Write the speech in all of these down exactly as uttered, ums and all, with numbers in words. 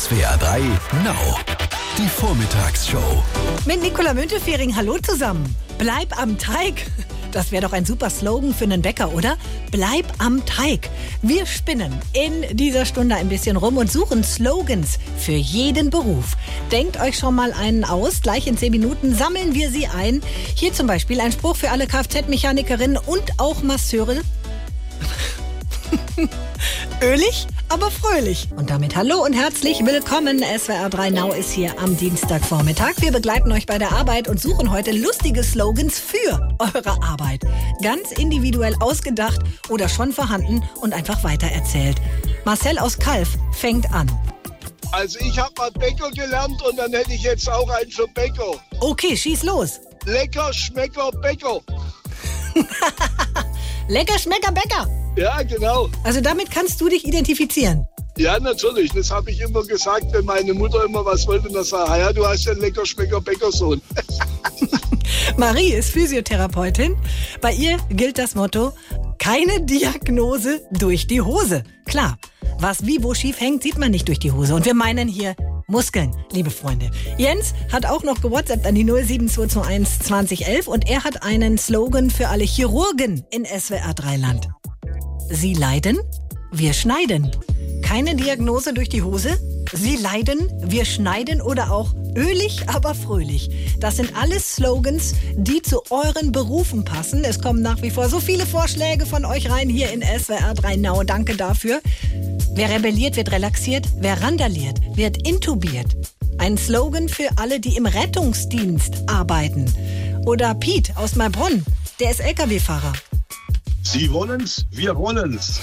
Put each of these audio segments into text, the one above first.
S W R drei Now. Die Vormittagsshow. Mit Nicola Müntefering, hallo zusammen. Bleib am Teig. Das wäre doch ein super Slogan für einen Bäcker, oder? Bleib am Teig. Wir spinnen in dieser Stunde ein bisschen rum und suchen Slogans für jeden Beruf. Denkt euch schon mal einen aus. Gleich in zehn Minuten sammeln wir sie ein. Hier zum Beispiel ein Spruch für alle Kfz-Mechanikerinnen und auch Masseure. Ölig, aber fröhlich. Und damit hallo und herzlich willkommen. S W R drei Now ist hier am Dienstagvormittag. Wir begleiten euch bei der Arbeit und suchen heute lustige Slogans für eure Arbeit. Ganz individuell ausgedacht oder schon vorhanden und einfach weitererzählt. Marcel aus Calw fängt an. Also ich habe mal Bäcker gelernt und dann hätte ich jetzt auch einen für Bäcker. Okay, schieß los. Lecker, Schmecker, Bäcker. Lecker, Schmecker, Bäcker. Ja, genau. Also damit kannst du dich identifizieren? Ja, natürlich. Das habe ich immer gesagt, wenn meine Mutter immer was wollte. Und dann sagt, ja, du hast ja einen lecker, Schmecker, Bäckersohn. Marie ist Physiotherapeutin. Bei ihr gilt das Motto, keine Diagnose durch die Hose. Klar, was wie wo schief hängt, sieht man nicht durch die Hose. Und wir meinen hier Muskeln, liebe Freunde. Jens hat auch noch gewhatsappt an die null sieben zwei zwei eins zwanzig elf und er hat einen Slogan für alle Chirurgen in S W R drei Land. Sie leiden, wir schneiden. Keine Diagnose durch die Hose. Sie leiden, wir schneiden oder auch ölig, aber fröhlich. Das sind alles Slogans, die zu euren Berufen passen. Es kommen nach wie vor so viele Vorschläge von euch rein hier in S W R drei Now. Danke dafür. Wer rebelliert, wird relaxiert. Wer randaliert, wird intubiert. Ein Slogan für alle, die im Rettungsdienst arbeiten. Oder Piet aus Maibronn, der ist L K W-Fahrer. Sie wollen's, wir wollen's.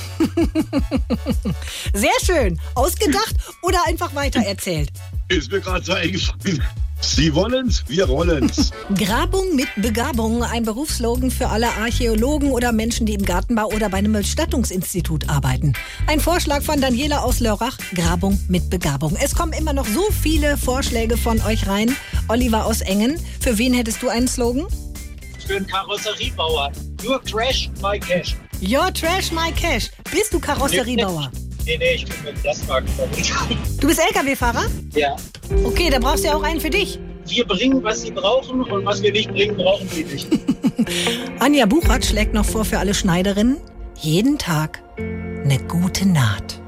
Sehr schön. Ausgedacht oder einfach weitererzählt? Ist mir gerade so eingefallen. Sie wollen's, wir rollen's. Grabung mit Begabung, ein Berufsslogan für alle Archäologen oder Menschen, die im Gartenbau oder bei einem Bestattungsinstitut arbeiten. Ein Vorschlag von Daniela aus Lörrach, Grabung mit Begabung. Es kommen immer noch so viele Vorschläge von euch rein. Oliver aus Engen, für wen hättest du einen Slogan? Für einen Karosseriebauer. Your trash, my cash. Your trash, my cash. Bist du Karosseriebauer? Nee, nee, ich bin mit Lastwagen unterwegs. Du bist L K W-Fahrer? Ja. Okay, da brauchst du ja auch einen für dich. Wir bringen, was sie brauchen und was wir nicht bringen, brauchen sie nicht. Anja Buchert schlägt noch vor für alle Schneiderinnen. Jeden Tag eine gute Naht.